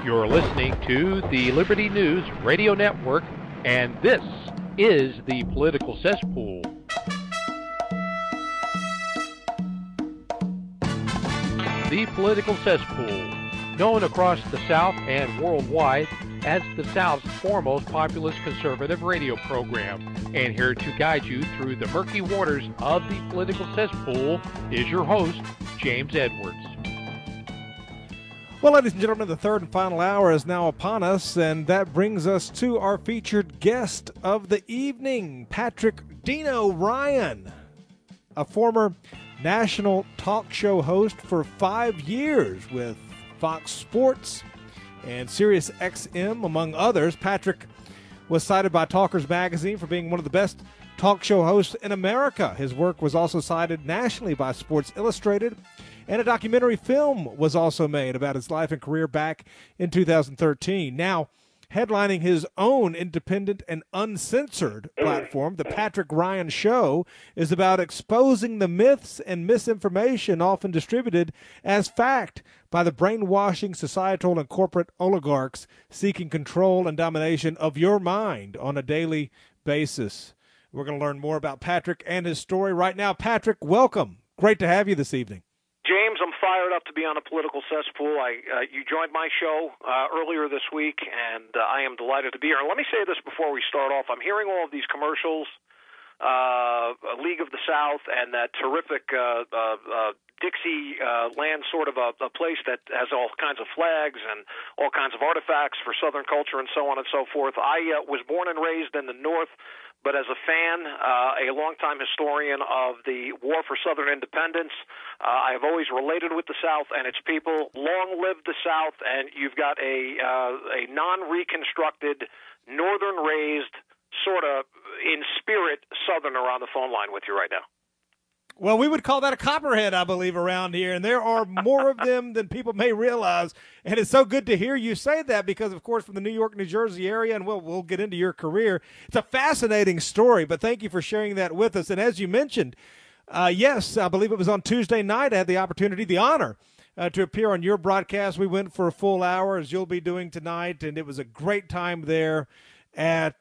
You're listening to the Liberty News Radio Network, and this is the Political Cesspool. The Political Cesspool, known across the South and worldwide as the South's foremost populist conservative radio program. And here to guide you through the murky waters of the Political Cesspool is your host, James Edwards. Well, ladies and gentlemen, the third and final hour is now upon us, and that brings us to our featured guest of the evening, Patrick Dino Ryan, a former national talk show host for 5 years with Fox Sports and Sirius XM, among others. Patrick was cited by Talkers Magazine for being one of the best talk show hosts in America. His work was also cited nationally by Sports Illustrated, and a documentary film was also made about his life and career back in 2013. Now, headlining his own independent and uncensored platform, The Patrick Ryan Show, is about exposing the myths and misinformation often distributed as fact by the brainwashing societal and corporate oligarchs seeking control and domination of your mind on a daily basis. We're going to learn more about Patrick and his story right now. Patrick, welcome. Great to have you this evening. James, I'm fired up to be on a Political Cesspool. You joined my show earlier this week, and I am delighted to be here. And let me say this before we start off. I'm hearing all of these commercials, League of the South, and that terrific Dixie land sort of a place that has all kinds of flags and all kinds of artifacts for Southern culture and so on and so forth. I was born and raised in the North, but as a fan, a longtime historian of the War for Southern Independence, I have always related with the South and its people. Long live the South, and you've got a non-reconstructed, Northern-raised, sort of in spirit Southerner on the phone line with you right now. Well, we would call that a copperhead, I believe, around here, and there are more of them than people may realize. And it's so good to hear you say that because, of course, from the New York, New Jersey area, and we'll get into your career. It's a fascinating story, but thank you for sharing that with us. And as you mentioned, yes, I believe it was on Tuesday night I had the opportunity, the honor, to appear on your broadcast. We went for a full hour, as you'll be doing tonight, and it was a great time there at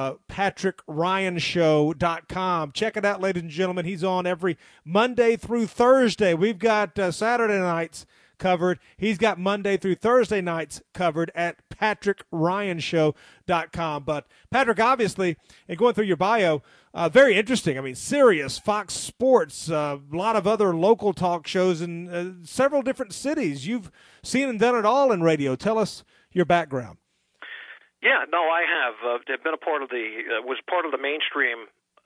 PatrickRyanShow.com. Check it out, ladies and gentlemen. He's on every Monday through Thursday. We've got Saturday nights covered. He's got Monday through Thursday nights covered at PatrickRyanShow.com. But Patrick, obviously, and going through your bio, very interesting. I mean, Sirius, Fox Sports, a lot of other local talk shows in several different cities. You've seen and done it all in radio. Tell us your background. Yeah, no, I have. Been a part of was part of the mainstream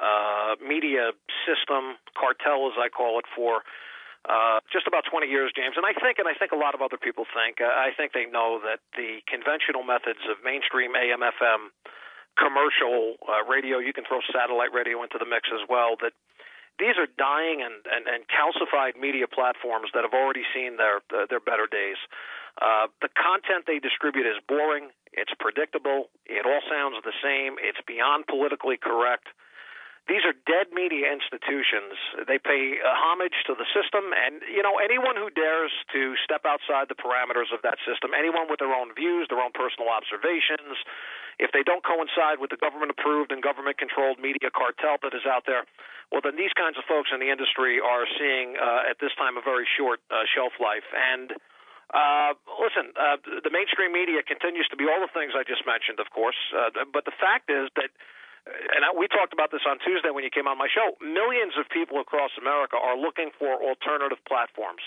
media system, cartel as I call it, for just about 20 years, James. And I think a lot of other people think, I think they know that the conventional methods of mainstream AM, FM, commercial radio, you can throw satellite radio into the mix as well, that these are dying and calcified media platforms that have already seen their better days. The content they distribute is boring. It's predictable. It all sounds the same. It's beyond politically correct. These are dead media institutions. They pay homage to the system, and anyone who dares to step outside the parameters of that system, anyone with their own views, their own personal observations, if they don't coincide with the government-approved and government-controlled media cartel that is out there, well, then these kinds of folks in the industry are seeing at this time a very short shelf life. And listen, the mainstream media continues to be all the things I just mentioned, of course, but the fact is that, and we talked about this on Tuesday when you came on my show, millions of people across America are looking for alternative platforms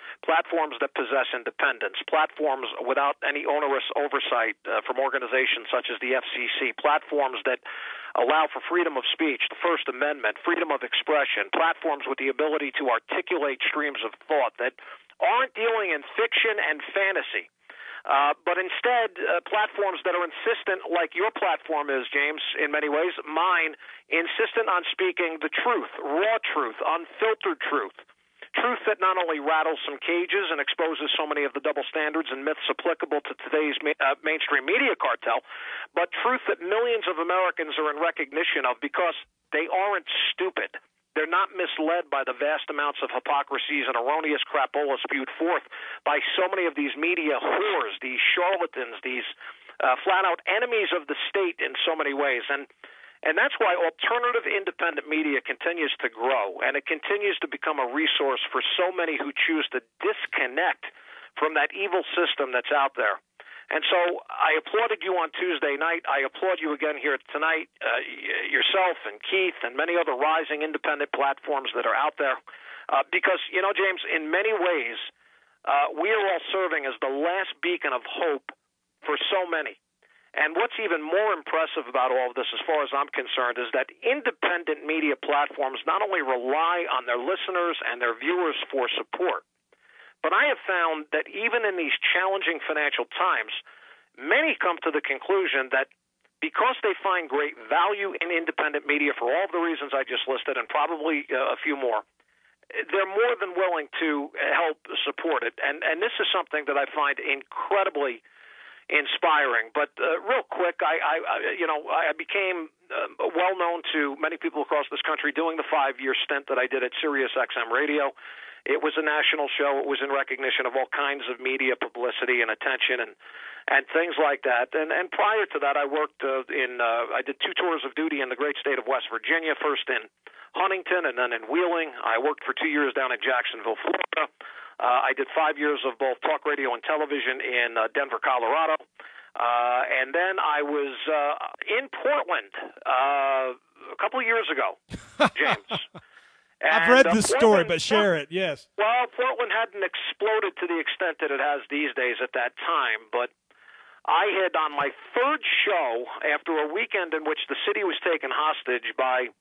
that possess independence, platforms without any onerous oversight from organizations such as the FCC, platforms that allow for freedom of speech, the First Amendment, freedom of expression, platforms with the ability to articulate streams of thought that aren't dealing in fiction and fantasy, but instead platforms that are insistent, like your platform is, James, in many ways, mine, insistent on speaking the truth, raw truth, unfiltered truth that not only rattles some cages and exposes so many of the double standards and myths applicable to today's mainstream media cartel, but truth that millions of Americans are in recognition of because they aren't stupid. They're not misled by the vast amounts of hypocrisies and erroneous crapola spewed forth by so many of these media whores, these charlatans, these flat-out enemies of the state in so many ways. And that's why alternative independent media continues to grow, and it continues to become a resource for so many who choose to disconnect from that evil system that's out there. And so I applauded you on Tuesday night. I applaud you again here tonight, yourself and Keith and many other rising independent platforms that are out there. Because, you know, James, in many ways, we are all serving as the last beacon of hope for so many. And what's even more impressive about all of this, as far as I'm concerned, is that independent media platforms not only rely on their listeners and their viewers for support, but I have found that even in these challenging financial times, many come to the conclusion that because they find great value in independent media for all of the reasons I just listed and probably a few more, they're more than willing to help support it. And this is something that I find incredibly inspiring. But real quick, I became well known to many people across this country doing the 5-year stint that I did at Sirius XM Radio. It was a national show. It was in recognition of all kinds of media publicity and attention and things like that. And prior to that, I worked I did 2 tours of duty in the great state of West Virginia, first in Huntington and then in Wheeling. I worked for 2 years down in Jacksonville, Florida. I did 5 years of both talk radio and television in Denver, Colorado. And then I was in Portland a couple of years ago, James. I've read this story, but share it, yes. Well, Portland hadn't exploded to the extent that it has these days at that time, but I had, on my 3rd show, after a weekend in which the city was taken hostage by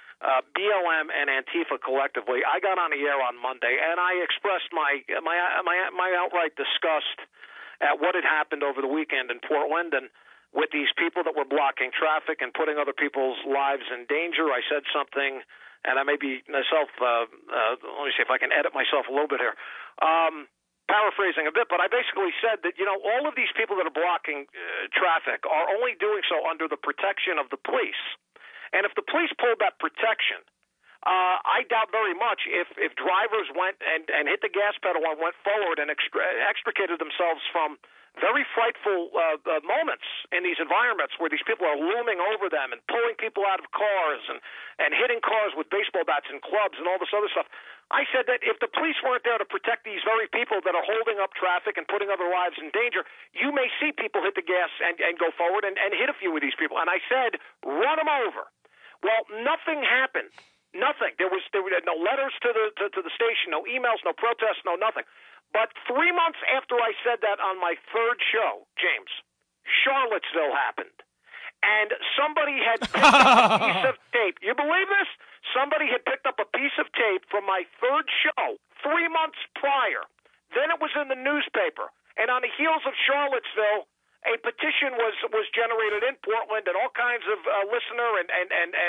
BLM and Antifa collectively, I got on the air on Monday, and I expressed my outright disgust at what had happened over the weekend in Portland, and with these people that were blocking traffic and putting other people's lives in danger. I said something, and I may be myself, let me see if I can edit myself a little bit here, paraphrasing a bit, but I basically said that, you know, all of these people that are blocking traffic are only doing so under the protection of the police. And if the police pulled that protection, I doubt very much if drivers went and hit the gas pedal and went forward and extricated themselves from very frightful moments in these environments where these people are looming over them and pulling people out of cars and hitting cars with baseball bats and clubs and all this other stuff. I said that if the police weren't there to protect these very people that are holding up traffic and putting other lives in danger, you may see people hit the gas and go forward and hit a few of these people. And I said, run them over. Well, nothing happened. Nothing. There were no letters to the station, no emails, no protests, no nothing. But 3 months after I said that on my 3rd show, James, Charlottesville happened. And somebody had picked up a piece of tape. You believe this? Somebody had picked up a piece of tape from my 3rd show 3 months prior. Then it was in the newspaper. And on the heels of Charlottesville, a petition was generated in Portland and all kinds of listener and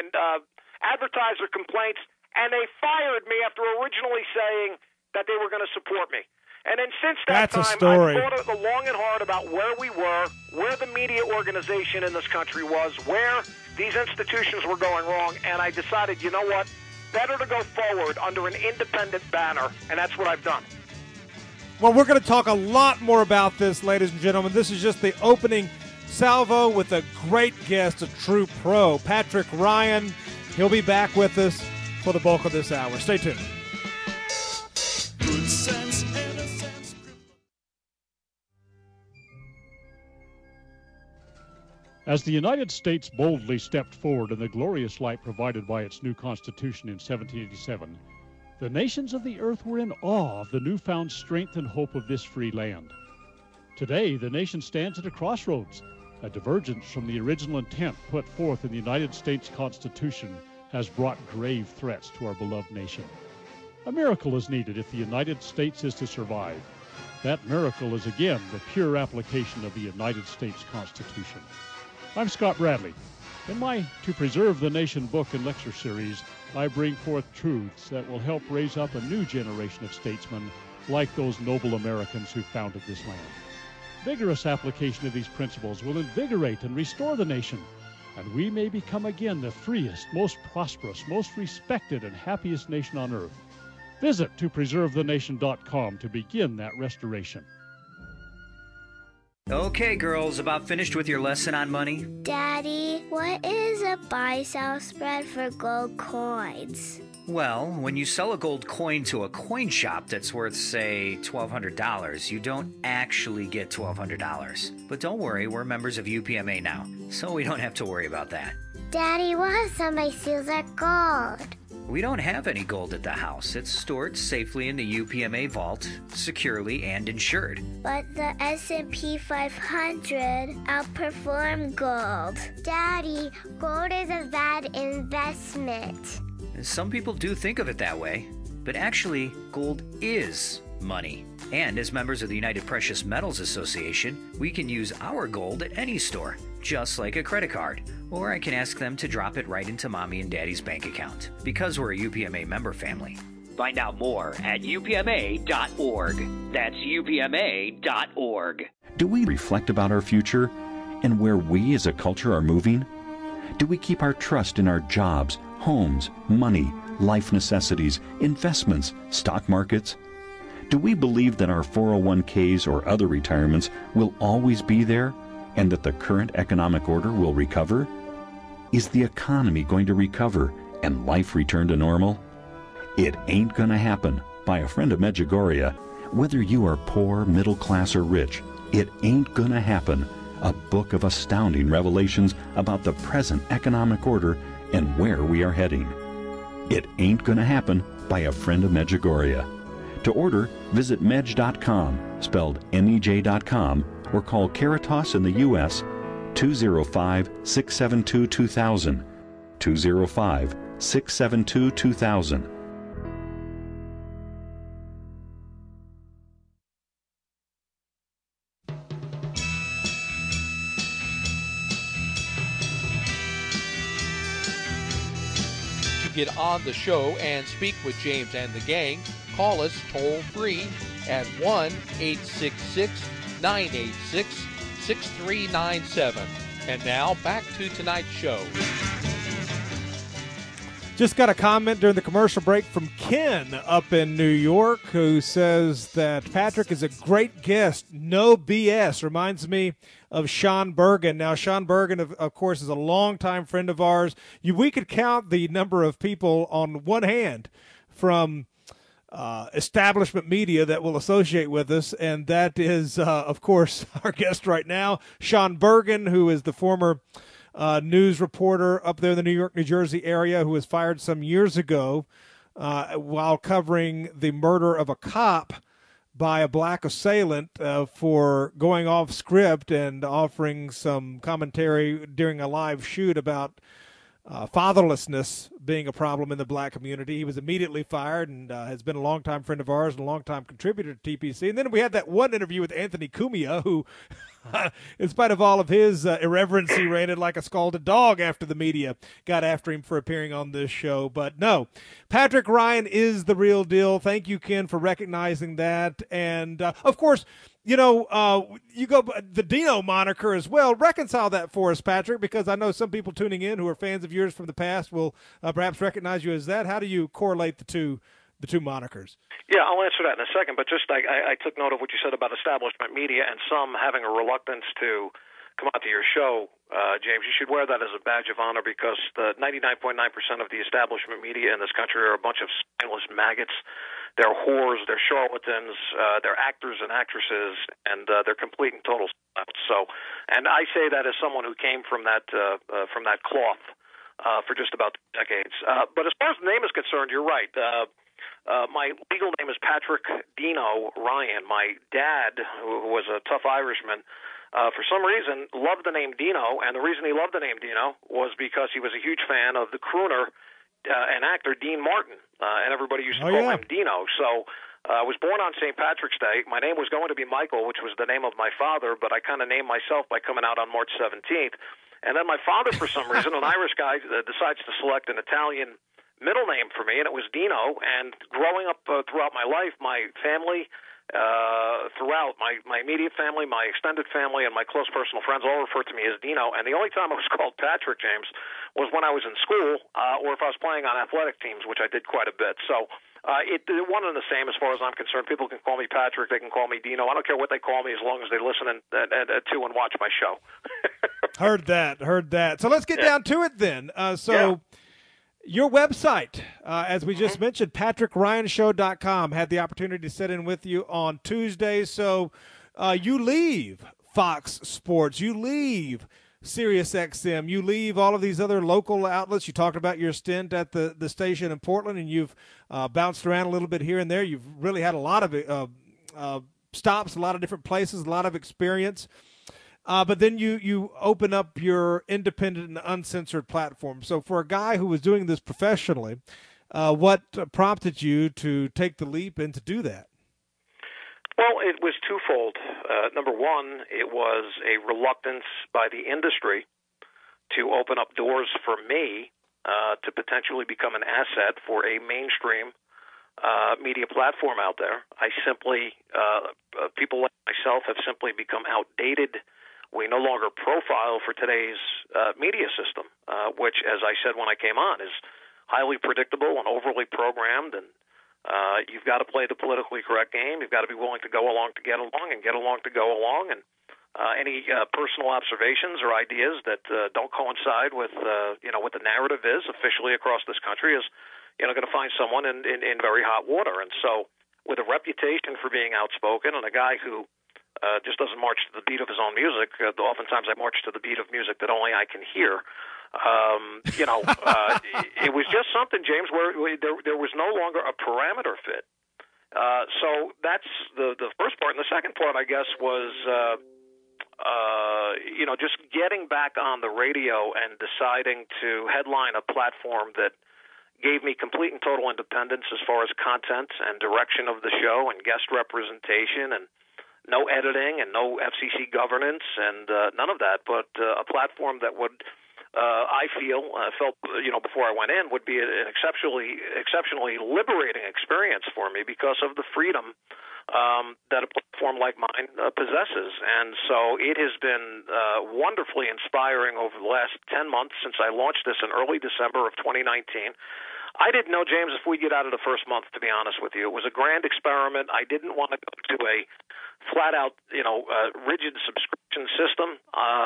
advertiser complaints, and they fired me after originally saying that they were going to support me. And then since that time, I've thought long and hard about where we were, where the media organization in this country was, where these institutions were going wrong, and I decided, you know what, better to go forward under an independent banner, and that's what I've done. Well, we're going to talk a lot more about this, ladies and gentlemen. This is just the opening salvo with a great guest, a true pro, Patrick Ryan. He'll be back with us for the bulk of this hour. Stay tuned. Good sense, innocence. As the United States boldly stepped forward in the glorious light provided by its new Constitution in 1787, the nations of the earth were in awe of the newfound strength and hope of this free land. Today, the nation stands at a crossroads. A divergence from the original intent put forth in the United States Constitution has brought grave threats to our beloved nation. A miracle is needed if the United States is to survive. That miracle is again the pure application of the United States Constitution. I'm Scott Bradley. In my To Preserve the Nation book and lecture series, I bring forth truths that will help raise up a new generation of statesmen like those noble Americans who founded this land. Vigorous application of these principles will invigorate and restore the nation. and we may become again the freest, most prosperous, most respected, and happiest nation on earth. Visit topreservethenation.com to begin that restoration. Okay, girls, about finished with your lesson on money? Daddy, what is a buy-sell spread for gold coins? Well, when you sell a gold coin to a coin shop that's worth, say, $1,200, you don't actually get $1,200. But don't worry, we're members of UPMA now, so we don't have to worry about that. Daddy, what if somebody steals our gold? We don't have any gold at the house. It's stored safely in the UPMA vault, securely and insured. But the S&P 500 outperformed gold. Daddy, gold is a bad investment. Some people do think of it that way, but actually, gold is money. And as members of the United Precious Metals Association, we can use our gold at any store, just like a credit card. Or I can ask them to drop it right into Mommy and Daddy's bank account, because we're a UPMA member family. Find out more at upma.org. That's upma.org. Do we reflect about our future and where we as a culture are moving? Do we keep our trust in our jobs, homes, money, life necessities, investments, stock markets? Do we believe that our 401ks or other retirements will always be there and that the current economic order will recover? Is the economy going to recover and life return to normal? It Ain't Gonna Happen by a friend of Medjugorje. Whether you are poor, middle class, or rich, It Ain't Gonna Happen, a book of astounding revelations about the present economic order and where we are heading. It Ain't Gonna Happen by a friend of Medjugorje. To order, visit Medj.com, spelled MEJ.com, or call Caritas in the U.S. 205-672-2000, 205-672-2000. To get on the show and speak with James and the gang, call us toll-free at 1-866-986-6397. And now, back to tonight's show. Just got a comment during the commercial break from Ken up in New York, who says that Patrick is a great guest. No BS. Reminds me of Sean Bergen. Now, Sean Bergen, of course, is a longtime friend of ours. We could count the number of people on one hand from establishment media that will associate with us, and that is, of course, our guest right now, Sean Bergen, who is the former news reporter up there in the New York, New Jersey area, who was fired some years ago while covering the murder of a cop by a black assailant for going off script and offering some commentary during a live shoot about fatherlessness being a problem in the black community. He was immediately fired and has been a longtime friend of ours and a longtime contributor to TPC. And then we had that one interview with Anthony Cumia, who, in spite of all of his irreverence, he rated like a scalded dog after the media got after him for appearing on this show. But no, Patrick Ryan is the real deal. Thank you, Ken, for recognizing that. And, of course, you know, you go the Dino moniker as well. Reconcile that for us, Patrick, because I know some people tuning in who are fans of yours from the past will perhaps recognize you as that. How do you correlate the two monikers? Yeah, I'll answer that in a second, but just I took note of what you said about establishment media and some having a reluctance to come out to your show, James. You should wear that as a badge of honor, because the 99.9% of the establishment media in this country are a bunch of spineless maggots. They're whores, they're charlatans, they're actors and actresses, and they're complete and total sellouts. So, and I say that as someone who came from that cloth for just about 2 decades. But as far as the name is concerned, you're right. My legal name is Patrick Dino Ryan. My dad, who was a tough Irishman, for some reason loved the name Dino, and the reason he loved the name Dino was because he was a huge fan of the crooner and actor Dean Martin, and everybody used to call him Dino. So I was born on St. Patrick's Day. My name was going to be Michael, which was the name of my father, but I kind of named myself by coming out on March 17th. And then my father, for some reason, an Irish guy, decides to select an Italian middle name for me, and it was Dino. And growing up throughout my life, my family throughout my immediate family, my extended family, and my close personal friends all refer to me as Dino. And the only time I was called Patrick, James, was when I was in school or if I was playing on athletic teams, which I did quite a bit. So it one and the same as far as I'm concerned. People can call me Patrick. They can call me Dino. I don't care what they call me as long as they listen to and watch my show. Heard that. So let's get down to it then. Your website, as we just mentioned, PatrickRyanShow.com, had the opportunity to sit in with you on Tuesday. So you leave Fox Sports, you leave SiriusXM, you leave all of these other local outlets. You talked about your stint at the station in Portland, and you've bounced around a little bit here and there. You've really had a lot of stops, a lot of different places, a lot of experience. But then you open up your independent and uncensored platform. So for a guy who was doing this professionally, what prompted you to take the leap and to do that? Well, it was twofold. Number one, it was a reluctance by the industry to open up doors for me to potentially become an asset for a mainstream media platform out there. I simply, people like myself have simply become outdated. We no longer profile for today's media system, which, as I said when I came on, is highly predictable and overly programmed. And you've got to play the politically correct game. You've got to be willing to go along to get along and get along to go along. And any personal observations or ideas that don't coincide with what the narrative is officially across this country is going to find someone in very hot water. And so, with a reputation for being outspoken and a guy who just doesn't march to the beat of his own music. Oftentimes I march to the beat of music that only I can hear. It was just something, James, where there was no longer a parameter fit. So that's the first part. And the second part, I guess, was, just getting back on the radio and deciding to headline a platform that gave me complete and total independence as far as content and direction of the show and guest representation and no editing and no FCC governance and none of that, but a platform that would, I felt, before I went in, would be an exceptionally liberating experience for me because of the freedom that a platform like mine possesses. And so it has been wonderfully inspiring over the last 10 months since I launched this in early December of 2019. I didn't know, James, if we'd get out of the first month, to be honest with you. It was a grand experiment. I didn't want to go to a flat-out, rigid subscription system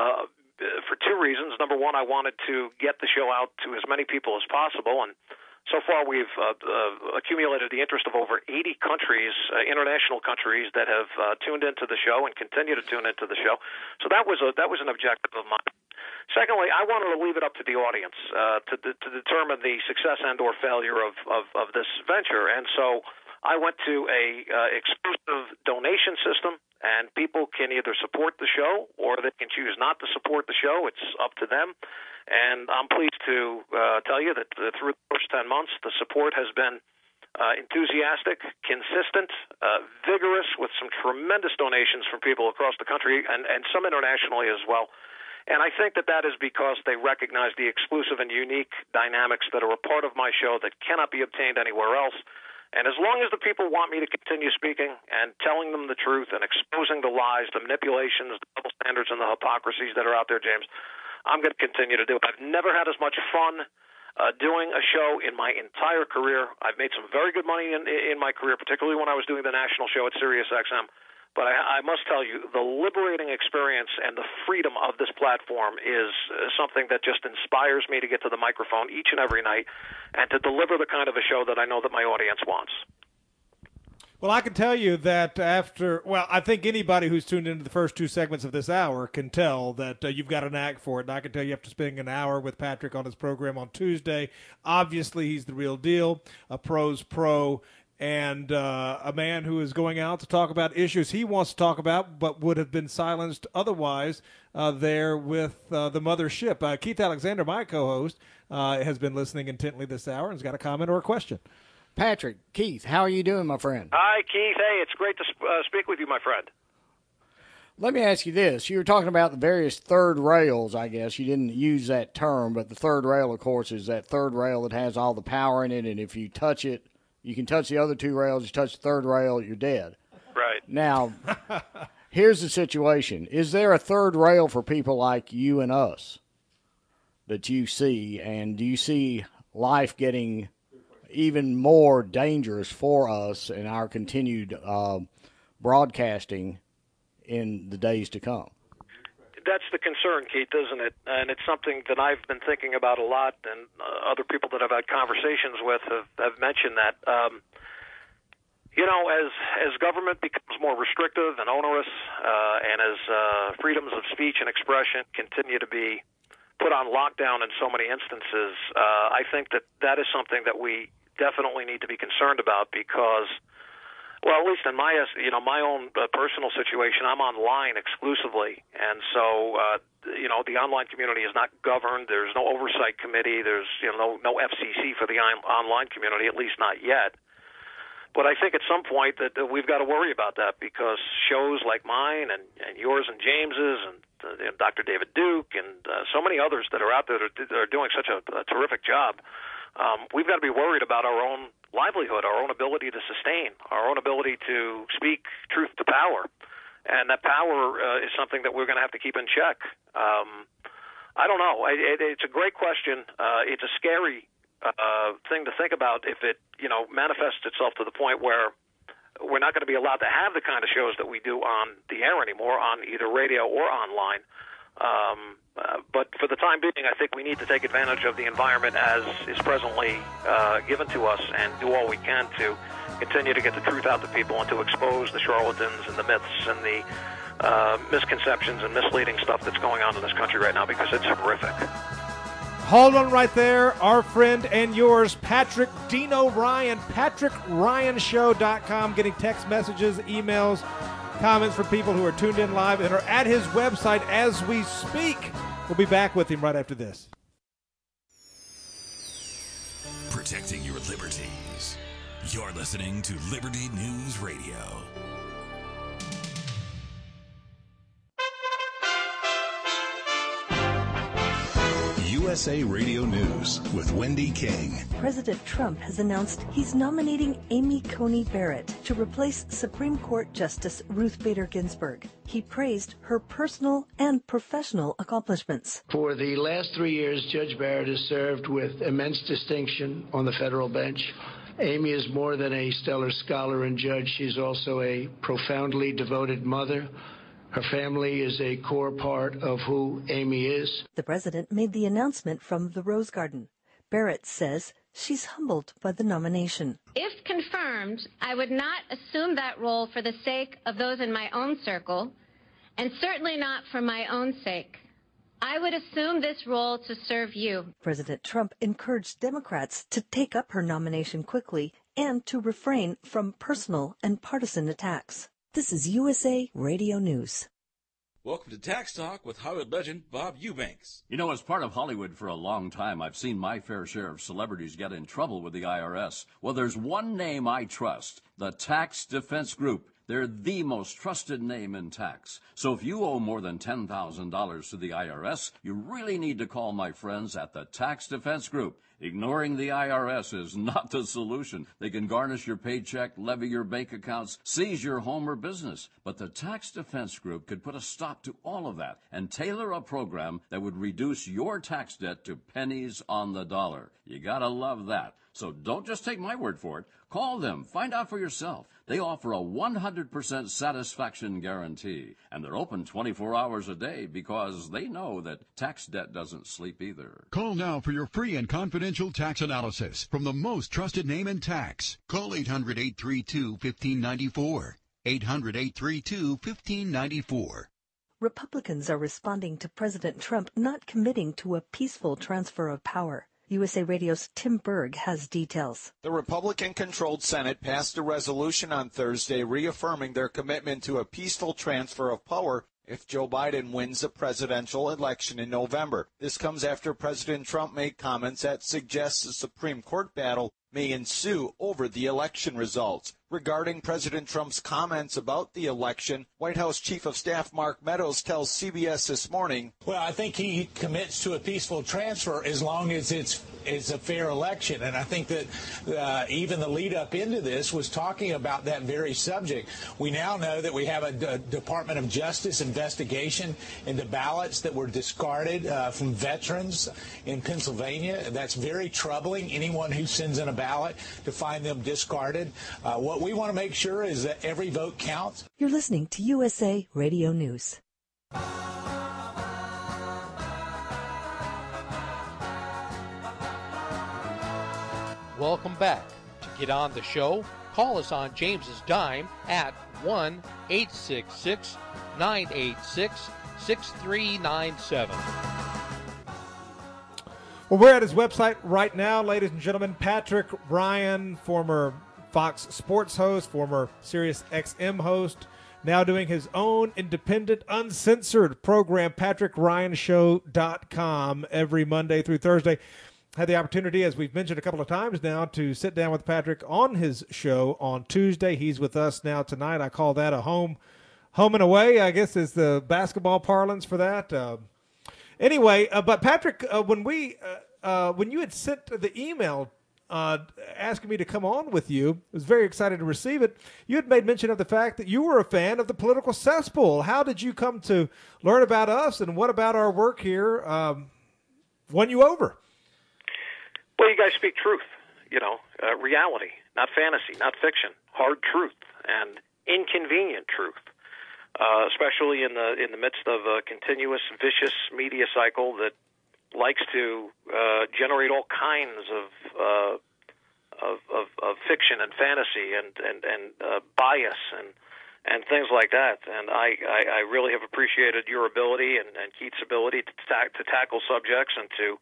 for two reasons. Number one, I wanted to get the show out to as many people as possible, and so far we've accumulated the interest of over 80 countries, international countries, that have tuned into the show and continue to tune into the show. So that was an objective of mine. Secondly, I wanted to leave it up to the audience to determine the success and or failure of this venture. And so I went to a exclusive donation system, and people can either support the show or they can choose not to support the show. It's up to them. And I'm pleased to tell you that through the first 10 months, the support has been enthusiastic, consistent, vigorous, with some tremendous donations from people across the country and some internationally as well. And I think that is because they recognize the exclusive and unique dynamics that are a part of my show that cannot be obtained anywhere else. And as long as the people want me to continue speaking and telling them the truth and exposing the lies, the manipulations, the double standards, and the hypocrisies that are out there, James, I'm going to continue to do it. I've never had as much fun doing a show in my entire career. I've made some very good money in my career, particularly when I was doing the national show at SiriusXM. But I must tell you, the liberating experience and the freedom of this platform is something that just inspires me to get to the microphone each and every night and to deliver the kind of a show that I know that my audience wants. Well, I can tell you that I think anybody who's tuned into the first two segments of this hour can tell that you've got a knack for it. And I can tell you after spending an hour with Patrick on his program on Tuesday, obviously he's the real deal, a pro's pro, and a man who is going out to talk about issues he wants to talk about but would have been silenced otherwise there with the mothership. Keith Alexander, my co-host, has been listening intently this hour and has got a comment or a question. Patrick, Keith, how are you doing, my friend? Hi, Keith. Hey, it's great to speak with you, my friend. Let me ask you this. You were talking about the various third rails, I guess. You didn't use that term, but the third rail, of course, is that third rail that has all the power in it, and if you touch it, you can touch the other two rails. You touch the third rail, you're dead. Right. Now, here's the situation. Is there a third rail for people like you and us that you see? And do you see life getting even more dangerous for us in our continued broadcasting in the days to come? That's the concern, Keith, isn't it? And it's something that I've been thinking about a lot, and other people that I've had conversations with have mentioned that. As government becomes more restrictive and onerous, and as freedoms of speech and expression continue to be put on lockdown in so many instances, I think that is something that we definitely need to be concerned about because, well, at least in my own personal situation, I'm online exclusively, and so the online community is not governed. There's no oversight committee. There's no FCC for the online community, at least not yet. But I think at some point that we've got to worry about that because shows like mine and yours and James's and Dr. David Duke and so many others that are out there that are doing such a terrific job, we've got to be worried about our own livelihood, our own ability to sustain, our own ability to speak truth to power. And that power is something that we're going to have to keep in check. I don't know. It's a great question. It's a scary thing to think about if it, manifests itself to the point where we're not going to be allowed to have the kind of shows that we do on the air anymore, on either radio or online. But for the time being, I think we need to take advantage of the environment as is presently given to us and do all we can to continue to get the truth out to people and to expose the charlatans and the myths and the misconceptions and misleading stuff that's going on in this country right now because it's horrific. Hold on right there. Our friend and yours, Patrick Dino Ryan, PatrickRyanShow.com, getting text messages, emails, comments from people who are tuned in live and are at his website as we speak. We'll be back with him right after this. Protecting your liberties. You're listening to Liberty News Radio. USA Radio News with Wendy King. President Trump has announced he's nominating Amy Coney Barrett to replace Supreme Court Justice Ruth Bader Ginsburg. He praised her personal and professional accomplishments. For the last 3 years, Judge Barrett has served with immense distinction on the federal bench. Amy is more than a stellar scholar and judge. She's also a profoundly devoted mother. Her family is a core part of who Amy is. The president made the announcement from the Rose Garden. Barrett says she's humbled by the nomination. If confirmed, I would not assume that role for the sake of those in my own circle, and certainly not for my own sake. I would assume this role to serve you. President Trump encouraged Democrats to take up her nomination quickly and to refrain from personal and partisan attacks. This is USA Radio News. Welcome to Tax Talk with Hollywood legend Bob Eubanks. You know, as part of Hollywood for a long time, I've seen my fair share of celebrities get in trouble with the IRS. Well, there's one name I trust, the Tax Defense Group. They're the most trusted name in tax. So if you owe more than $10,000 to the IRS, you really need to call my friends at the Tax Defense Group. Ignoring the IRS is not the solution. They can garnish your paycheck, levy your bank accounts, seize your home or business. But the Tax Defense Group could put a stop to all of that and tailor a program that would reduce your tax debt to pennies on the dollar. You gotta love that. So don't just take my word for it. Call them. Find out for yourself. They offer a 100% satisfaction guarantee, and they're open 24 hours a day because they know that tax debt doesn't sleep either. Call now for your free and confidential tax analysis from the most trusted name in tax. Call 800-832-1594. 800-832-1594. Republicans are responding to President Trump not committing to a peaceful transfer of power. USA Radio's Tim Berg has details. The Republican-controlled Senate passed a resolution on Thursday reaffirming their commitment to a peaceful transfer of power if Joe Biden wins the presidential election in November. This comes after President Trump made comments that suggest the Supreme Court battle may ensue over the election results. Regarding President Trump's comments about the election, White House Chief of Staff Mark Meadows tells CBS This Morning, well, I think he commits to a peaceful transfer as long as it's a fair election. And I think that even the lead up into this was talking about that very subject. We now know that we have a Department of Justice investigation into ballots that were discarded from veterans in Pennsylvania. That's very troubling. Anyone who sends in a ballot to find them discarded. What we want to make sure is that every vote counts. You're listening to USA Radio News. Welcome back. To get on the show, call us on James's dime at 1-866-986-6397. Well, we're at his website right now, ladies and gentlemen. Patrick Ryan, former Fox Sports host, former Sirius XM host, now doing his own independent, uncensored program, PatrickRyanShow.com, every Monday through Thursday. Had the opportunity, as we've mentioned a couple of times now, to sit down with Patrick on his show on Tuesday. He's with us now tonight. I call that a home and away, I guess, is the basketball parlance for that. Anyway, but Patrick, when you had sent the email asking me to come on with you, I was very excited to receive it. You had made mention of the fact that you were a fan of the Political Cesspool. How did you come to learn about us, and what about our work here won you over? Well, you guys speak truth, reality, not fantasy, not fiction, hard truth, and inconvenient truth. Especially in the midst of a continuous, vicious media cycle that likes to generate all kinds of fiction and fantasy and bias and things like that. And I really have appreciated your ability and Keith's ability to tackle subjects and to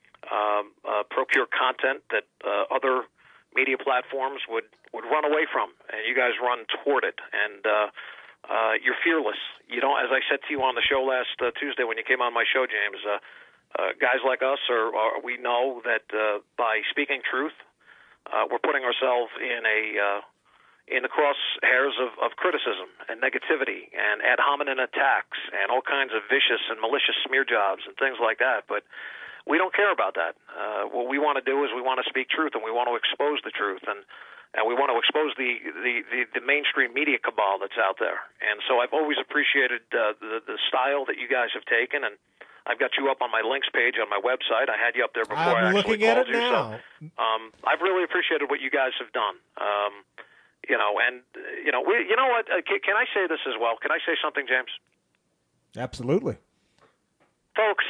procure content that other media platforms would run away from, and you guys run toward it. And you're fearless. You don't, as I said to you on the show last Tuesday when you came on my show, James. Guys like us we know that by speaking truth, we're putting ourselves in the crosshairs of criticism and negativity and ad hominem attacks and all kinds of vicious and malicious smear jobs and things like that. But we don't care about that. What we want to do is we want to speak truth, and we want to expose the truth, and we want to expose the mainstream media cabal that's out there. And so I've always appreciated the style that you guys have taken, and I've got you up on my links page on my website. I had you up there before I actually called you. So I've really appreciated what you guys have done. You know what? Can I say this as well? Can I say something, James? Absolutely. Folks,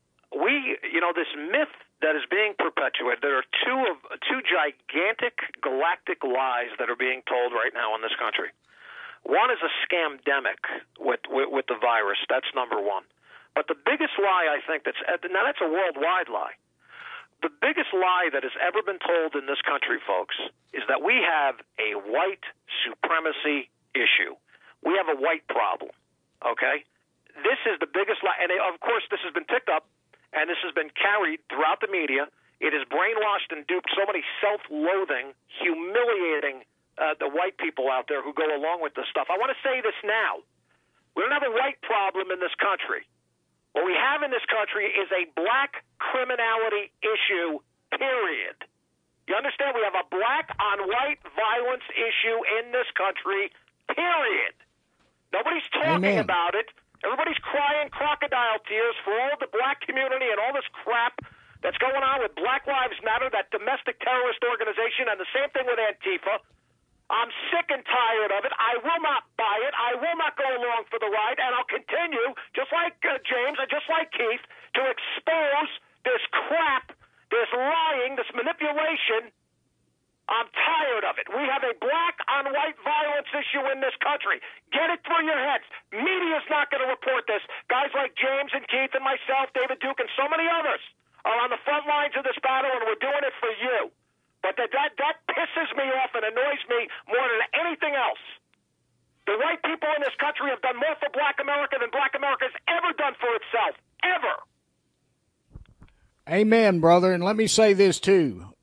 this myth that is being perpetuated, there are two gigantic galactic lies that are being told right now in this country. One is a scamdemic with the virus. That's number one. But the biggest lie, I think, that's a worldwide lie. The biggest lie that has ever been told in this country, folks, is that we have a white supremacy issue. We have a white problem, okay? This is the biggest lie. And, of course, this has been picked up, and this has been carried throughout the media. It has brainwashed and duped so many self-loathing, humiliating the white people out there who go along with this stuff. I want to say this now. We don't have a white problem in this country. What we have in this country is a black criminality issue, period. You understand? We have a black-on-white violence issue in this country, period. Nobody's talking about it. Everybody's crying crocodile tears for all the black community and all this crap that's going on with Black Lives Matter, that domestic terrorist organization, and the same thing with Antifa. I'm sick and tired of it. I will not buy it. I will not go along for the ride, and I'll continue, just like James and just like Keith, to expose this crap, this lying, this manipulation. I'm tired of it. We have a black-on-white violence issue in this country. Get it through your heads. Media's not going to report this. Guys like James and Keith and myself, David Duke, and so many others are on the front lines of this battle, and we're doing it for you. But that pisses me off and annoys me more than anything else. The white people in this country have done more for black America than black America has ever done for itself. Ever. Amen, brother. And let me say this, too.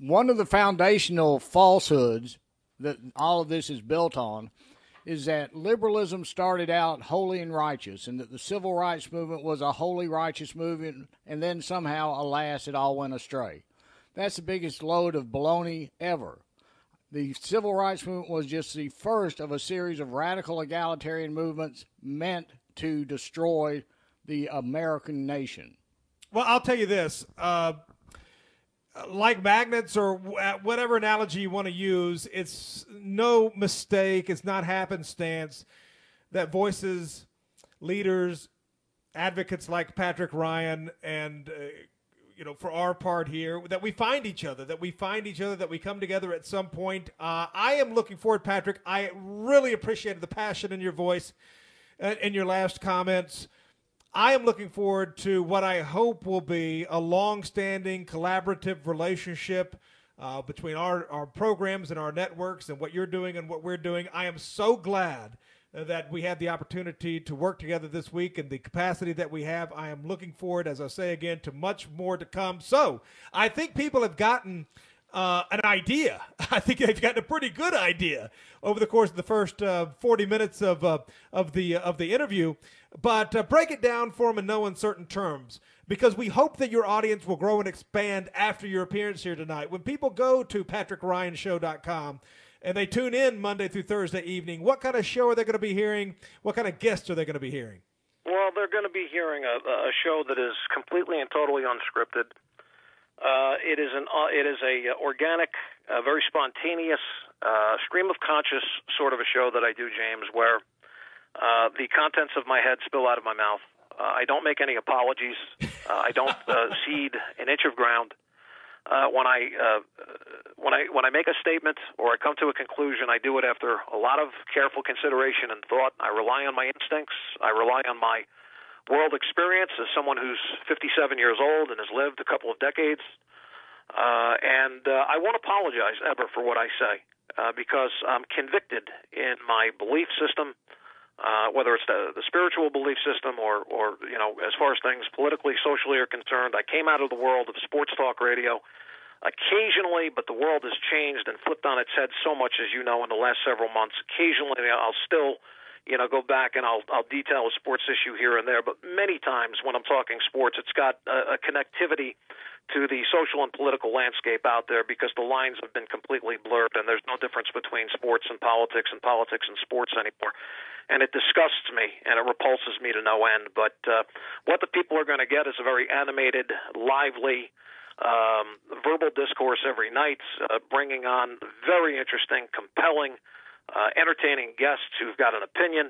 one of the foundational falsehoods that all of this is built on is that liberalism started out holy and righteous, and that the civil rights movement was a holy, righteous movement, and then somehow, alas, it all went astray. That's the biggest load of baloney ever. The civil rights movement was just the first of a series of radical egalitarian movements meant to destroy the American nation. Well, I'll tell you this. Like magnets or whatever analogy you want to use, it's no mistake, it's not happenstance that voices, leaders, advocates like Patrick Ryan and, for our part here, that we find each other, that we come together at some point. I am looking forward, Patrick. I really appreciated the passion in your voice in your last comments. I am looking forward to what I hope will be a long-standing collaborative relationship between our programs and our networks and what you're doing and what we're doing. I am so glad that we had the opportunity to work together this week and the capacity that we have. I am looking forward, as I say again, to much more to come. So I think people have gotten an idea. I think they've gotten a pretty good idea over the course of the first 40 minutes of the interview. But break it down for them in no uncertain terms, because we hope that your audience will grow and expand after your appearance here tonight. When people go to PatrickRyanShow.com and they tune in Monday through Thursday evening, what kind of show are they going to be hearing? What kind of guests are they going to be hearing? Well, they're going to be hearing a show that is completely and totally unscripted. It is a organic, very spontaneous, stream of conscious sort of a show that I do, James, where the contents of my head spill out of my mouth. I don't make any apologies. I don't cede an inch of ground. When I make a statement or I come to a conclusion, I do it after a lot of careful consideration and thought. I rely on my instincts. I rely on my world experience as someone who's 57 years old and has lived a couple of decades. And I won't apologize ever for what I say because I'm convicted in my belief system, whether it's the spiritual belief system or as far as things politically, socially are concerned. I came out of the world of sports talk radio occasionally, but the world has changed and flipped on its head so much, as you know, in the last several months. Occasionally I'll still go back and I'll detail a sports issue here and there. But many times when I'm talking sports, it's got a connectivity to the social and political landscape out there because the lines have been completely blurred and there's no difference between sports and politics and sports anymore. And it disgusts me and it repulses me to no end. But what the people are going to get is a very animated, lively, verbal discourse every night, bringing on very interesting, compelling, entertaining guests who've got an opinion,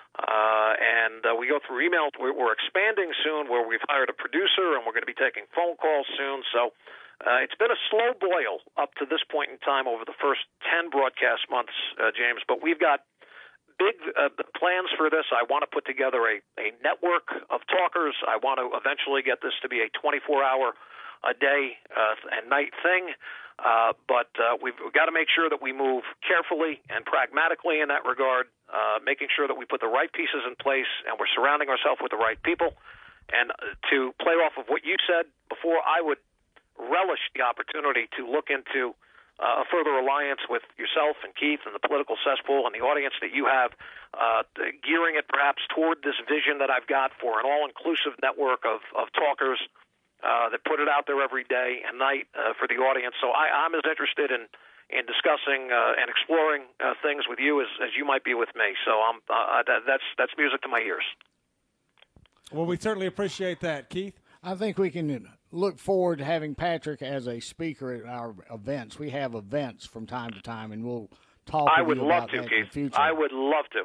and we go through email. We're expanding soon where we've hired a producer, and we're going to be taking phone calls soon. So it's been a slow boil up to this point in time over the first 10 broadcast months, James, but we've got big plans for this. I want to put together a network of talkers. I want to eventually get this to be a 24-hour a day and night thing. But we've got to make sure that we move carefully and pragmatically in that regard, making sure that we put the right pieces in place and we're surrounding ourselves with the right people. And to play off of what you said before, I would relish the opportunity to look into a further alliance with yourself and Keith and the political cesspool and the audience that you have, gearing it perhaps toward this vision that I've got for an all-inclusive network of talkers that put it out there every day and night for the audience. So I'm as interested in discussing and exploring things with you as you might be with me. So that's music to my ears. Well, we certainly appreciate that, Keith. I think we can look forward to having Patrick as a speaker at our events. We have events from time to time, and we'll talk with you about that in the future. I would love to.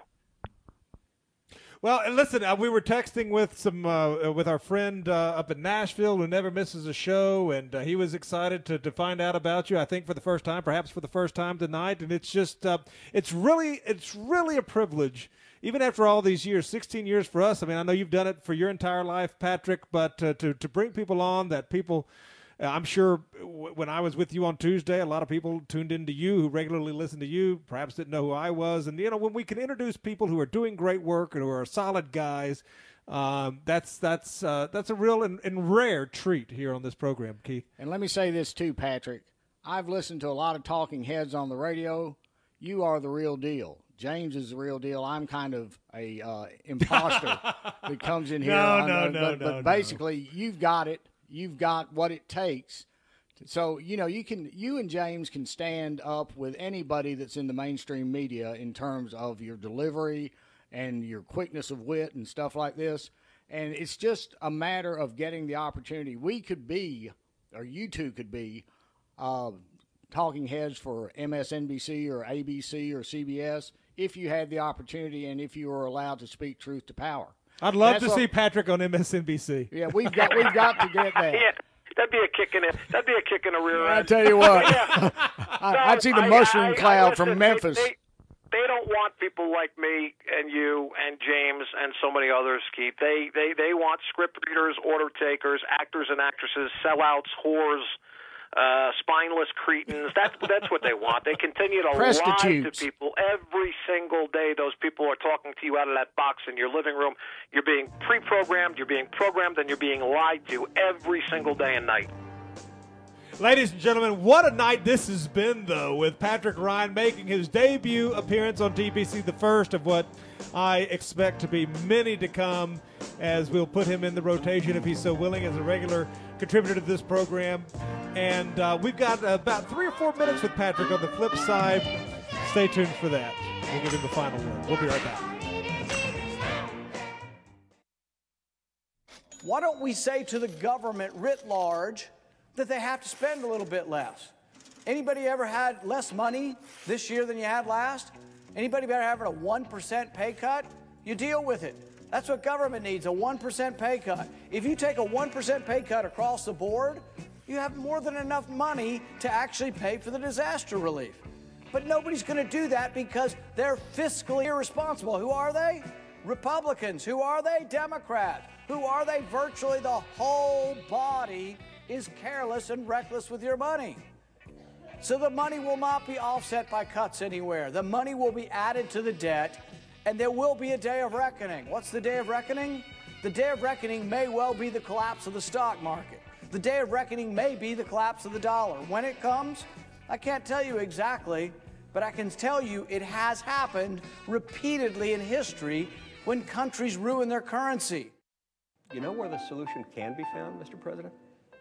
Well, listen, we were texting with our friend up in Nashville who never misses a show, and he was excited to find out about you. I think for the first time, perhaps for the first time tonight, and it's just it's really a privilege, even after all these years, 16 years for us. I mean, I know you've done it for your entire life, Patrick, but to bring people on that people. I'm sure when I was with you on Tuesday, a lot of people tuned into you who regularly listen to you, perhaps didn't know who I was. And, when we can introduce people who are doing great work and who are solid guys, that's a real and rare treat here on this program, Keith. And let me say this, too, Patrick. I've listened to a lot of talking heads on the radio. You are the real deal. James is the real deal. I'm kind of a imposter that comes in here. But basically, you've got it. You've got what it takes. So, you and James can stand up with anybody that's in the mainstream media in terms of your delivery and your quickness of wit and stuff like this. And it's just a matter of getting the opportunity. We could be, or you two could be, talking heads for MSNBC or ABC or CBS if you had the opportunity and if you were allowed to speak truth to power. I'd love to see Patrick on MSNBC. Yeah, we've got to get that. Yeah, that'd be a kick in the rear end. I tell you what, I'd see the mushroom cloud from Memphis. They don't want people like me and you and James and so many others, Keith. They want script readers, order takers, actors and actresses, sellouts, whores, spineless cretins. That's what they want. They continue to lie to people every single day. Those people are talking to you out of that box in your living room. You're being pre-programmed, you're being programmed, and you're being lied to every single day and night. Ladies and gentlemen, what a night this has been, though, with Patrick Ryan making his debut appearance on TBC, the first of what I expect to be many to come, as we'll put him in the rotation, if he's so willing, as a regular contributor to this program. And we've got about 3 or 4 minutes with Patrick on the flip side. Stay tuned for that. We'll give him the final word. We'll be right back. Why don't we say to the government writ large that they have to spend a little bit less? Anybody ever had less money this year than you had last? Anybody ever having a 1% pay cut? You deal with it. That's what government needs, a 1% pay cut. If you take a 1% pay cut across the board, you have more than enough money to actually pay for the disaster relief. But nobody's going to do that because they're fiscally irresponsible. Who are they? Republicans. Who are they? Democrats. Who are they? Virtually the whole body is careless and reckless with your money. So the money will not be offset by cuts anywhere. The money will be added to the debt, and there will be a day of reckoning. What's the day of reckoning? The day of reckoning may well be the collapse of the stock market. The day of reckoning may be the collapse of the dollar. When it comes, I can't tell you exactly, but I can tell you it has happened repeatedly in history when countries ruin their currency. You know where the solution can be found, Mr. President?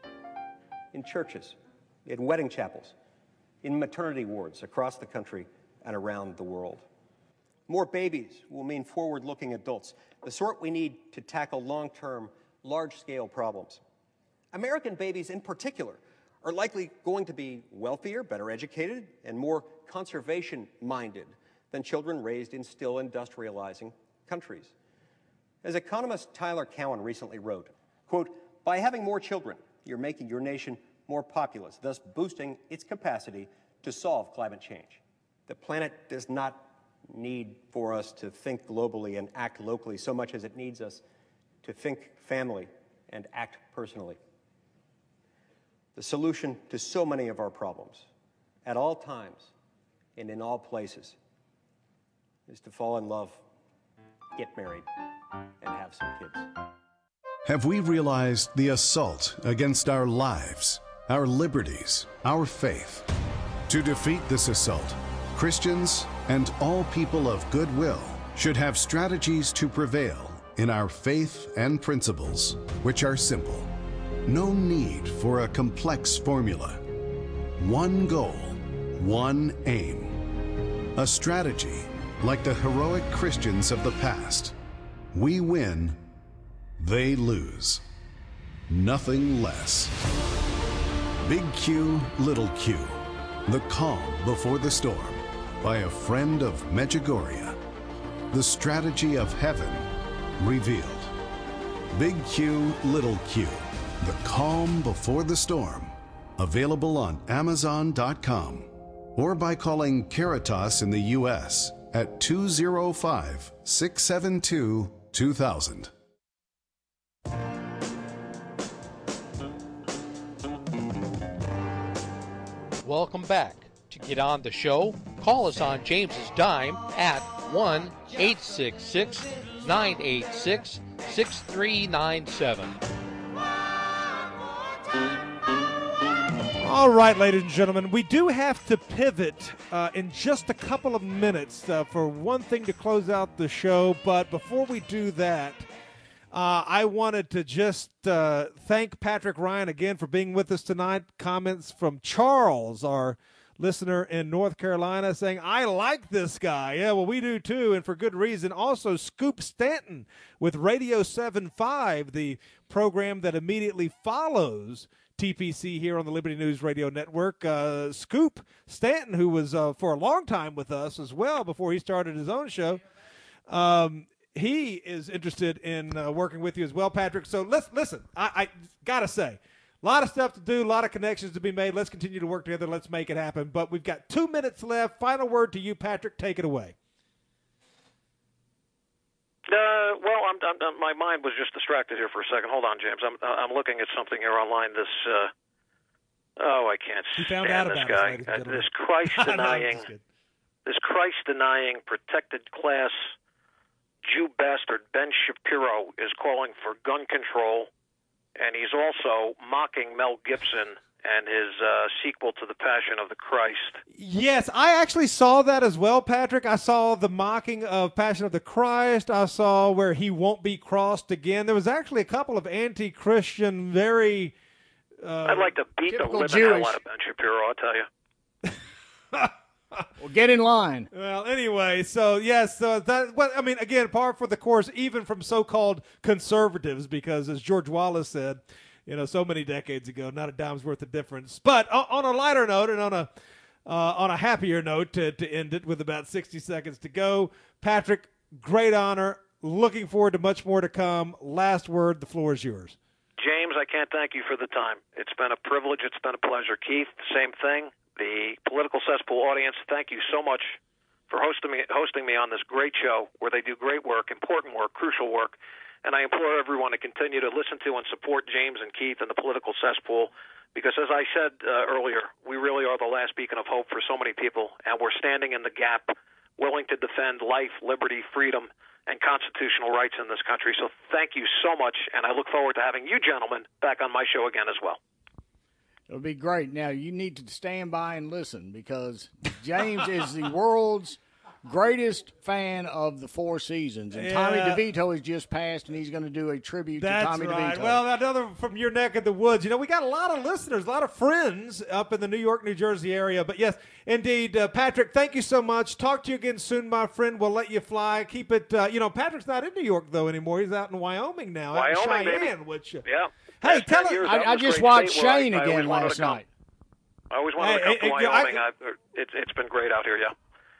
In churches, in wedding chapels, in maternity wards across the country and around the world. More babies will mean forward-looking adults, the sort we need to tackle long-term, large-scale problems. American babies in particular are likely going to be wealthier, better educated, and more conservation-minded than children raised in still industrializing countries. As economist Tyler Cowen recently wrote, quote, "By having more children, you're making your nation more populous, thus boosting its capacity to solve climate change. The planet does not need for us to think globally and act locally so much as it needs us to think family and act personally. The solution to so many of our problems, at all times and in all places, is to fall in love, get married, and have some kids." Have we realized the assault against our lives, our liberties, our faith? To defeat this assault, Christians and all people of goodwill should have strategies to prevail in our faith and principles, which are simple. No need for a complex formula. One goal, one aim. A strategy like the heroic Christians of the past. We win, they lose. Nothing less. Big Q, Little Q. The Calm Before the Storm by a friend of Medjugorje. The strategy of heaven revealed. Big Q, Little Q. The Calm Before the Storm. Available on Amazon.com or by calling Caritas in the U.S. at 205-672-2000. Welcome back. To get on the show, call us on James's dime at 1-866-986-6397. All right, ladies and gentlemen, we do have to pivot in just a couple of minutes for one thing to close out the show. But before we do that, I wanted to just thank Patrick Ryan again for being with us tonight. Comments from Charles, our listener in North Carolina, saying, I like this guy. Yeah, well, we do too, and for good reason. Also, Scoop Stanton with Radio 7.5, the program that immediately follows TPC here on the Liberty News Radio Network. Scoop Stanton, who was for a long time with us as well before he started his own show, he is interested in working with you as well, Patrick. So listen, I got to say, a lot of stuff to do, a lot of connections to be made. Let's continue to work together. Let's make it happen. But we've got 2 minutes left. Final word to you, Patrick. Take it away. Well, my mind was just distracted here for a second. Hold on, James. I'm looking at something here online. I can't stand this guy. This Christ-denying, protected class Jew bastard Ben Shapiro is calling for gun control, and he's also mocking Mel Gibson and his sequel to The Passion of the Christ. Yes, I actually saw that as well, Patrick. I saw the mocking of Passion of the Christ. I saw where he won't be crossed again. There was actually a couple of anti-Christian, very... I'd like to beat the living hell out of Ben Shapiro, I'll tell you. Well, get in line. Well, anyway, so yes, that. Well, I mean, again, par for the course, even from so-called conservatives, because as George Wallace said, so many decades ago, not a dime's worth of difference. But on a lighter note and on a happier note to end it with about 60 seconds to go, Patrick, great honor. Looking forward to much more to come. Last word, the floor is yours. James, I can't thank you for the time. It's been a privilege. It's been a pleasure. Keith, same thing. The Political Cesspool audience, thank you so much for hosting me on this great show where they do great work, important work, crucial work. And I implore everyone to continue to listen to and support James and Keith and the Political Cesspool because, as I said earlier, we really are the last beacon of hope for so many people, and we're standing in the gap, willing to defend life, liberty, freedom, and constitutional rights in this country. So thank you so much, and I look forward to having you gentlemen back on my show again as well. It'll be great. Now, you need to stand by and listen because James is the world's greatest fan of the Four Seasons. And Tommy DeVito has just passed, and he's going to do a tribute to Tommy DeVito. Well, another from your neck of the woods. We got a lot of listeners, a lot of friends up in the New York, New Jersey area. But, yes, indeed, Patrick, thank you so much. Talk to you again soon, my friend. We'll let you fly. Keep it, Patrick's not in New York, though, anymore. He's out in Wyoming now. Wyoming, Cheyenne, baby. Hey, tell us. I just watched Shane again last night. I always wanted to come to Wyoming. It's been great out here, yeah.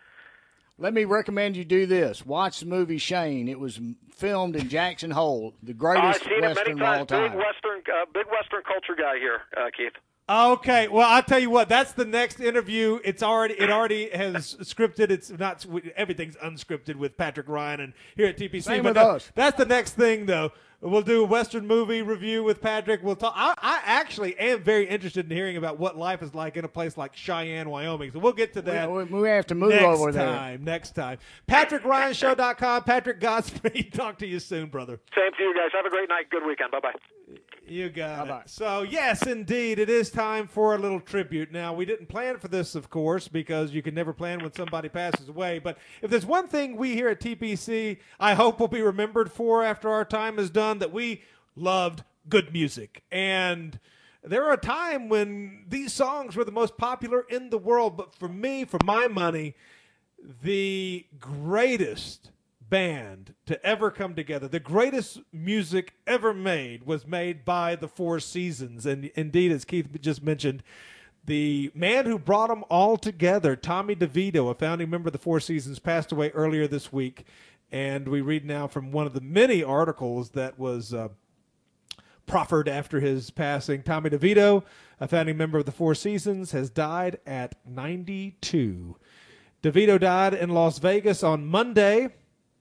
Let me recommend you do this. Watch the movie Shane. It was filmed in Jackson Hole, the greatest Western of all time. Big Western culture guy here, Keith. Okay, well, I'll tell you what. That's the next interview. It already has scripted. It's not everything's unscripted with Patrick Ryan and here at TPC. Same with us. That's the next thing, though. We'll do a Western movie review with Patrick. We'll talk. I actually am very interested in hearing about what life is like in a place like Cheyenne, Wyoming. So we'll get to that. We have to move over there. Next time. PatrickRyanShow.com. Patrick Godspeed. Talk to you soon, brother. Same to you guys. Have a great night. Good weekend. Bye-bye. You got it. So, yes, indeed, it is time for a little tribute. Now, we didn't plan for this, of course, because you can never plan when somebody passes away. But if there's one thing we here at TPC I hope will be remembered for after our time is done, that we loved good music. And there were a time when these songs were the most popular in the world. But for me, for my money, the greatest band to ever come together, the greatest music ever made, was made by the Four Seasons. And indeed, as Keith just mentioned, the man who brought them all together, Tommy DeVito, a founding member of the Four Seasons, passed away earlier this week. And we read now from one of the many articles that was proffered after his passing. Tommy DeVito, a founding member of the Four Seasons, has died at 92. DeVito died in Las Vegas on Monday.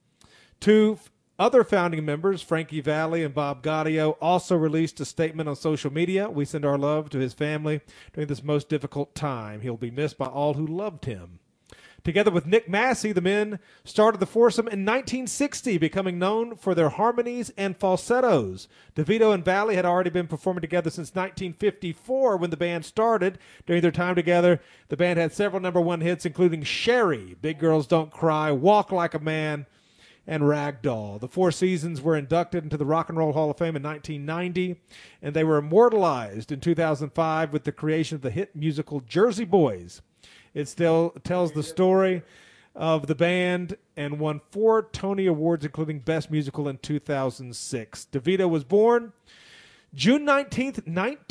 Two other founding members, Frankie Valli and Bob Gaudio, also released a statement on social media. We send our love to his family during this most difficult time. He'll be missed by all who loved him. Together with Nick Massey, the men started the foursome in 1960, becoming known for their harmonies and falsettos. DeVito and Valli had already been performing together since 1954 when the band started. During their time together, the band had several number one hits, including Sherry, Big Girls Don't Cry, Walk Like a Man, and Ragdoll. The Four Seasons were inducted into the Rock and Roll Hall of Fame in 1990, and they were immortalized in 2005 with the creation of the hit musical Jersey Boys. It still tells the story of the band and won 4 Tony Awards, including Best Musical in 2006. DeVito was born June 19th,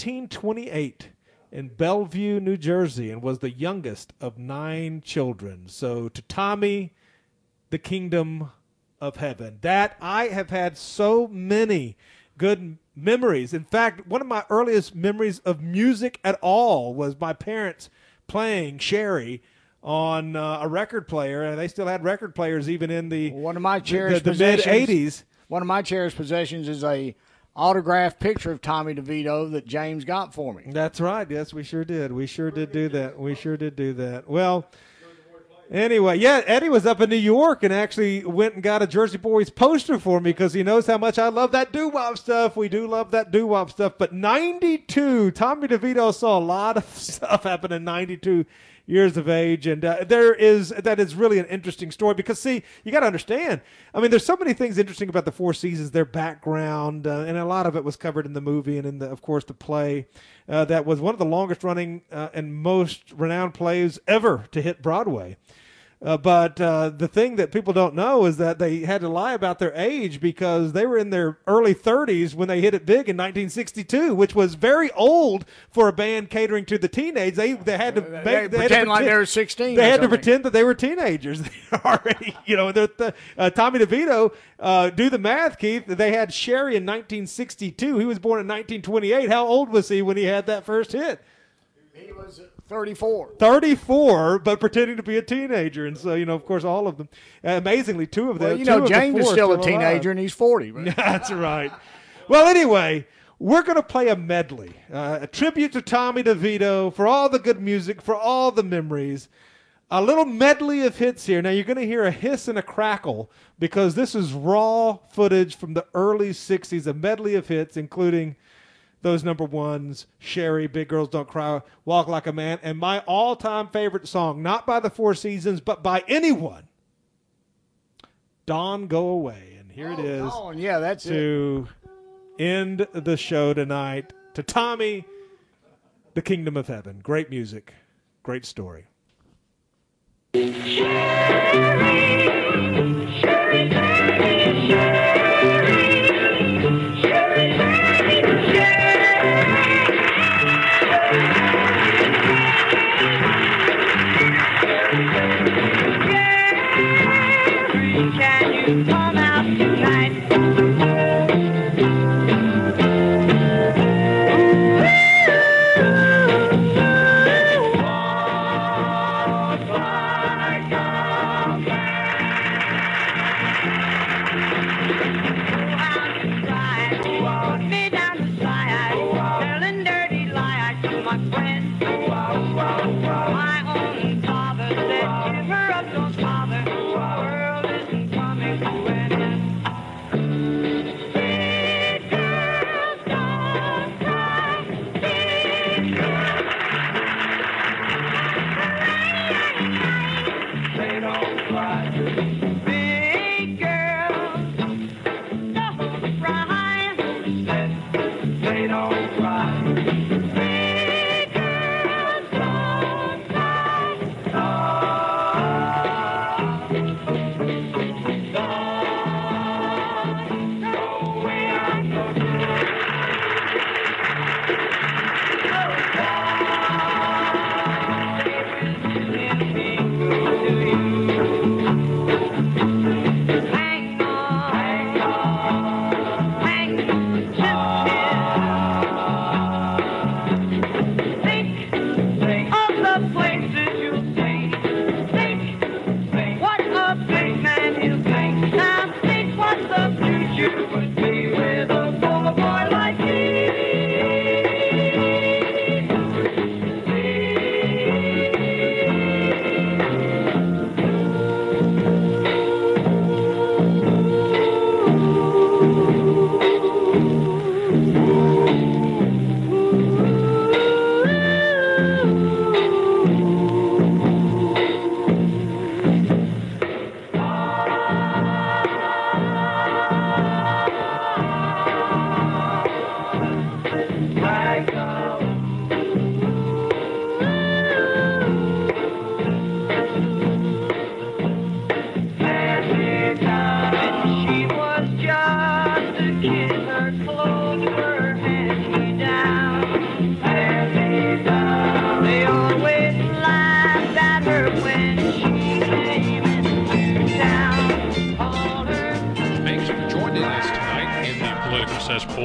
1928 in Bellevue, New Jersey, and was the youngest of 9 children. So to Tommy, the Kingdom of Heaven. That I have had so many good memories. In fact, one of my earliest memories of music at all was my parents playing Sherry on a record player, and they still had record players even in the one of my cherished the mid '80s. One of my cherished possessions is a autographed picture of Tommy DeVito that James got for me. That's right. Yes, we sure did. We sure did do that. We sure did do that. Well, anyway, yeah, Eddie was up in New York and actually went and got a Jersey Boys poster for me because he knows how much I love that doo-wop stuff. We do love that doo-wop stuff. But 92, Tommy DeVito saw a lot of stuff happen in 92 years of age. And that is really an interesting story because, see, you got to understand, I mean, there's so many things interesting about the Four Seasons, their background, and a lot of it was covered in the movie and in, of course, the play. That was one of the longest running and most renowned plays ever to hit Broadway. But the thing that people don't know is that they had to lie about their age because they were in their early 30s when they hit it big in 1962, which was very old for a band catering to the teenage. They had to pretend like they were 16. They had to pretend that they were teenagers already. Tommy DeVito, do the math, Keith. They had Sherry in 1962. He was born in 1928. How old was he when he had that first hit? He was 34. 34, but pretending to be a teenager. And so, of course, all of them. Amazingly, 2 of them. Well, James is still a teenager, and he's 40. Right? That's right. Well, anyway, we're going to play a medley, a tribute to Tommy DeVito for all the good music, for all the memories. A little medley of hits here. Now, you're going to hear a hiss and a crackle because this is raw footage from the early 60s, a medley of hits, including those number ones, Sherry, Big Girls Don't Cry, Walk Like a Man, and my all-time favorite song, not by the Four Seasons, but by anyone, Dawn Go Away. And here it is Dawn. Yeah, that's to end the show tonight. To Tommy, the Kingdom of Heaven. Great music, great story. Come out tonight.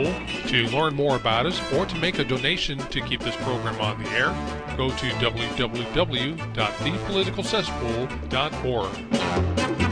Cesspool. To learn more about us or to make a donation to keep this program on the air, go to www.thepoliticalcesspool.org.